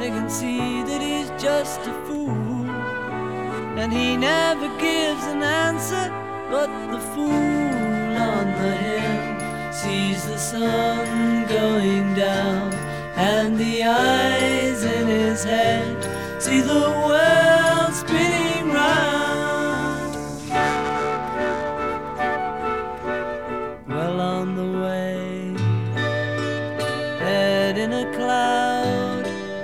they can see that he's just a fool. And he never gives an answer, but the fool on the hill sees the sun going down, and the eyes in his head see the world